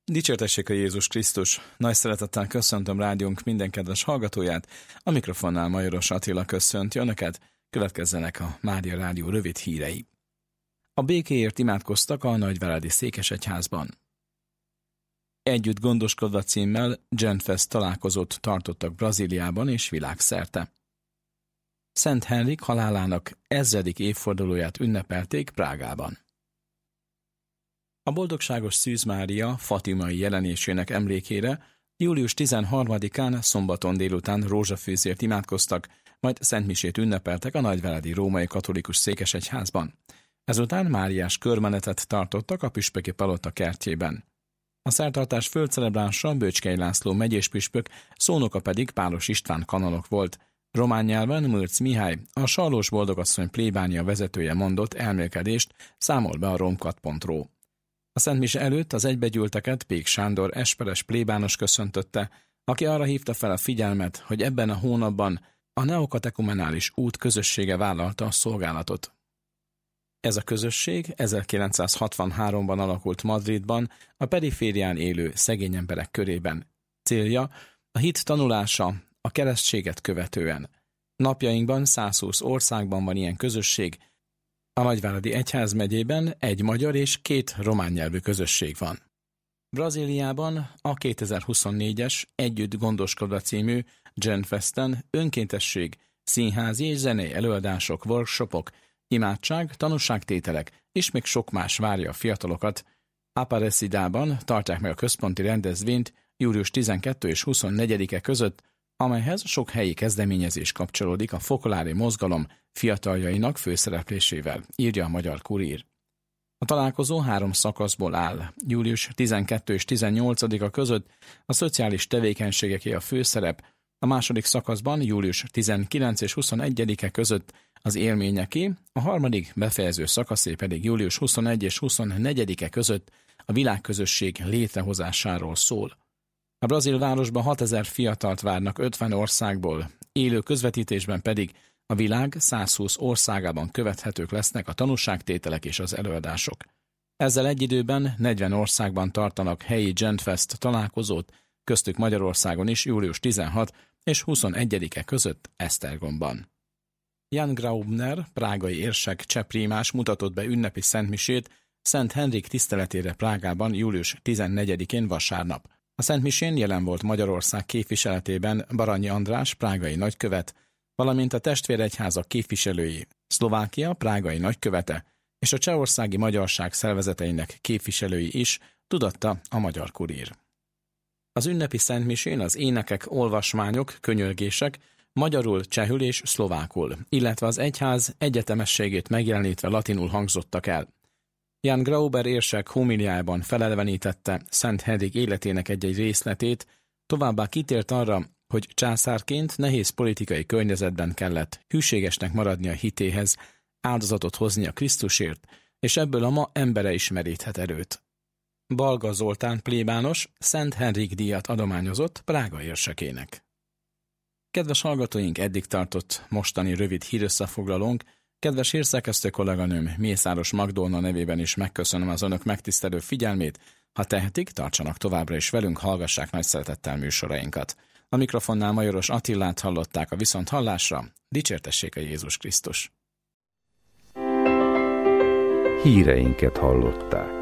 Dicsértessék a Jézus Krisztus! Nagy szeretettel köszöntöm rádiónk minden kedves hallgatóját, a mikrofonnál Majoros Attila köszönti Önöket, következzenek a Mária Rádió rövid hírei. A békéért imádkoztak a Nagyváradi Székesegyházban. Együtt gondoskodva címmel Genfest találkozót tartottak Brazíliában és világszerte. Szent Henrik halálának 1000. évfordulóját ünnepelték Prágában. A boldogságos Szűz Mária fatimai jelenésének emlékére július 13-án szombaton délután rózsafűzért imádkoztak, majd szentmisét ünnepeltek a Nagyváradi Római Katolikus Székesegyházban. Ezután máriás körmenetet tartottak a püspöki palota kertjében. A szertartás földcelebránsa Böcskei László megyés püspök, szónoka pedig Pálos István kanonok volt. Román nyelven Mürc Mihály, a Sallós Boldogasszony plébánia vezetője mondott elmélkedést, számol be a romkat.ro. A szentmise előtt az egybegyűlteket Pék Sándor esperes plébános köszöntötte, aki arra hívta fel a figyelmet, hogy ebben a hónapban a neokatekumenális út közössége vállalta a szolgálatot. Ez a közösség 1963-ban alakult Madridban, a periférián élő szegény emberek körében. Célja a hit tanulása a keresztséget követően. Napjainkban 120 országban van ilyen közösség, a Nagyváradi Egyházmegyében egy magyar és 2 román nyelvű közösség van. Brazíliában a 2024-es Együtt gondoskodva című Genfesten önkéntesség, színházi és zenei előadások, workshopok, imádság, tanúságtételek és még sok más várja a fiatalokat. Aparecidában tartják meg a központi rendezvényt július 12 és 24-e között, amelyhez sok helyi kezdeményezés kapcsolódik a fokolári mozgalom fiataljainak főszereplésével, írja a Magyar Kurír. A találkozó 3 szakaszból áll. Július 12 és 18-a között a szociális tevékenységeké a főszerep, a második szakaszban július 19 és 21-e között az élményeké, a harmadik befejező szakaszé pedig július 21 és 24-e között a világközösség létrehozásáról szól. A brazil városban 6000 fiatalt várnak 50 országból, élő közvetítésben pedig a világ 120 országában követhetők lesznek a tanúságtételek és az előadások. Ezzel egy időben 40 országban tartanak helyi Genfest találkozót, köztük Magyarországon is július 16 és 21-e között Esztergomban. Jan Graubner, prágai érsek csehprímás mutatott be ünnepi szentmisét Szent Henrik tiszteletére Prágában július 14-én vasárnap. A szentmisén jelen volt Magyarország képviseletében Baranyi András, prágai nagykövet, valamint a testvéregyházak képviselői, Szlovákia prágai nagykövete és a csehországi magyarság szervezeteinek képviselői is, tudatta a Magyar Kurír. Az ünnepi szentmisén az énekek, olvasmányok, könyörgések magyarul, csehül és szlovákul, illetve az egyház egyetemességét megjelenítve latinul hangzottak el. Jan Grauber érsek homiliájában felelvenítette Szent Henrik életének egy-egy részletét, továbbá kitért arra, hogy császárként nehéz politikai környezetben kellett hűségesnek maradni a hitéhez, áldozatot hozni a Krisztusért, és ebből a ma embere is meríthet erőt. Balga Zoltán plébános Szent Henrik díjat adományozott Prága érsekének. Kedves hallgatóink, eddig tartott mostani rövid hírösszefoglalónk. Kedves hírszerkesztő kolléganőm, Mészáros Magdolna nevében is megköszönöm az Önök megtisztelő figyelmét. Ha tehetik, tartsanak továbbra is velünk, hallgassák nagy szeretettel műsorainkat. A mikrofonnál Majoros Attilát hallották, a viszonthallásra. Dicsértessék a Jézus Krisztus! Híreinket hallották.